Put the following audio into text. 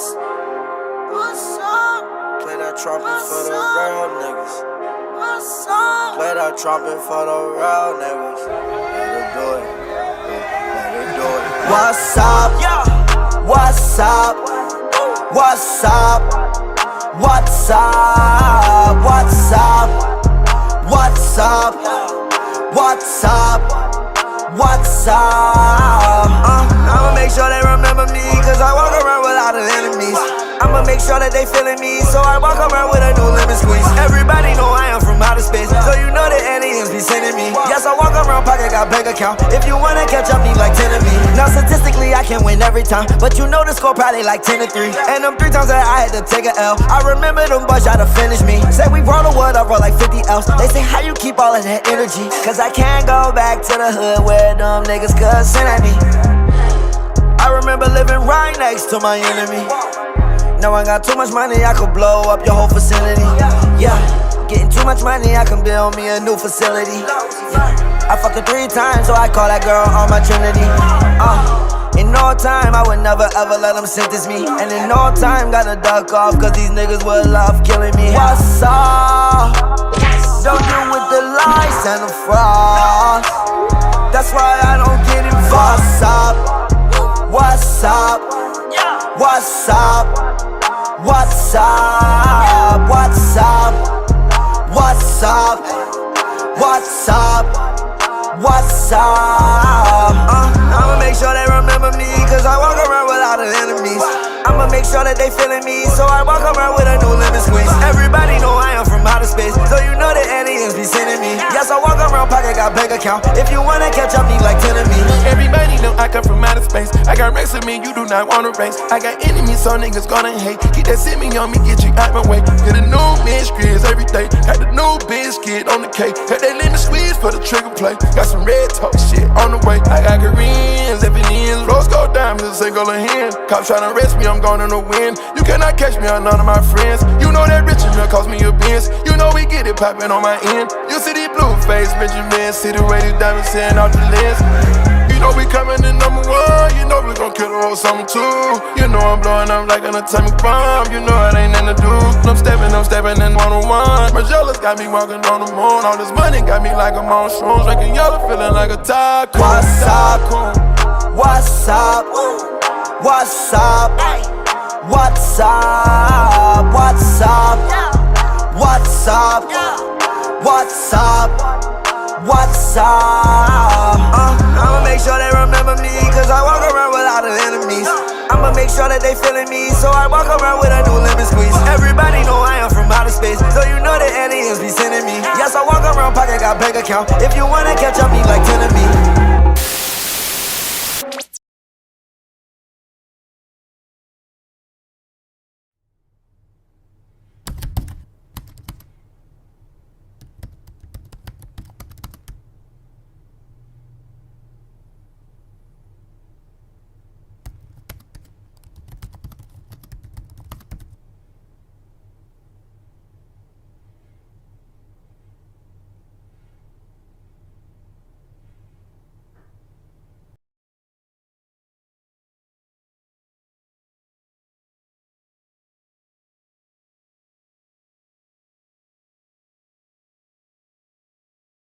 What's up? Play that trumpet for the real niggas. What's up? Play that trumpet for the real niggas. Let it do it. Let it do it. What's up? What's up? What's up? What's up? What's up? What's up? What's up? What's up? I'ma make sure they remember me, cause I walk around with a lot of enemies. I'ma make sure that they feeling me, so I walk around with a new lemon squeeze. Everybody know I am from outer space, so you know the aliens be sending me. Yes, I walk around pocket, got bank account. If you wanna catch up, need like 10 of me. Now statistically, I can win every time, but you know the score probably like 10 to 3. And them 3 times that I had to take a L, I remember them boys try to finish me. Say we roll the wood, I roll like 50 else. They say how you keep all of that energy, cause I can't go back to the hood where them niggas could send at me. I remember living right next to my enemy. Now I got too much money, I could blow up your whole facility. Yeah, getting too much money, I can build me a new facility. I fucked her 3 times, so I call that girl on my trinity. In no time, I would never ever let them sentence me. And in no time, gotta duck off, cause these niggas would love killing me. What's up? Don't deal with the lies and the fraud. That's why I don't get involved. What's up? What's up? What's up? What's up? What's up? What's up? What's up? What's up? I'ma make sure they remember me, cause I walk around with a lot of enemies. I'ma make sure that they feeling me, so I walk around with a new lemon squeeze. Everybody know I am from outer space, so you know the aliens be sending me. Yes, I walk around pocket, got bank account. If you wanna catch up, need like 10 of me. Everybody know I come from outer space. I got racks with me, you do not wanna race. I got enemies, so niggas gonna hate. Keep that semi on me, get you out my way. Get a new mistress every day. Got the new biscuit on the cake. Got that lemon squeeze for the trigger play. Got some red top shit on the way. I got Koreans, Japanese, rose gold diamonds, a single hand. Cops tryna arrest me, I'm going in the wind. You cannot catch me on none of my friends. You know that rich and cost me a Benz. You know we get it poppin' on my end. You see these blue face Benjamin, see the way these diamonds sand off the lens. You know we coming in #1, you know we gon' kill the whole summer too. You know I'm blowing up like an atomic bomb, you know it ain't nothing to do. I'm stepping in one-on-one. Margiella's got me walking on the moon. All this money got me like I'm on shrooms, drinking yellow, feeling like a tycoon. What's up? What's up? What's up? What's up? What's up? What's up? What's up? What's up? I'ma make sure they remember me, cause I walk around with a lot of enemies. I'ma make sure that they feeling me, so I walk around with a new lemon squeeze. Everybody know I am from outer space, so you know the aliens be sending me. Yes, I walk around pocket, got bank account. If you wanna catch up, need like 10 of me.